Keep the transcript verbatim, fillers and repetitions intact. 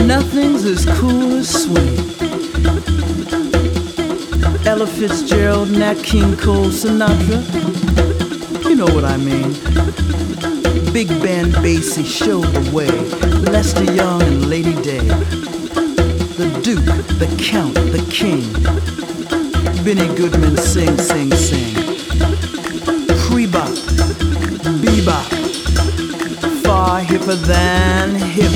Nothing's as cool as swing. Ella Fitzgerald, Nat King Cole, Sinatra. You know what I mean. Big band Basie showed the way. Lester Young and Lady Day. The Duke, the Count, the King. Benny Goodman sing, sing, sing. Pre-bop, bebop. Far hipper than hip.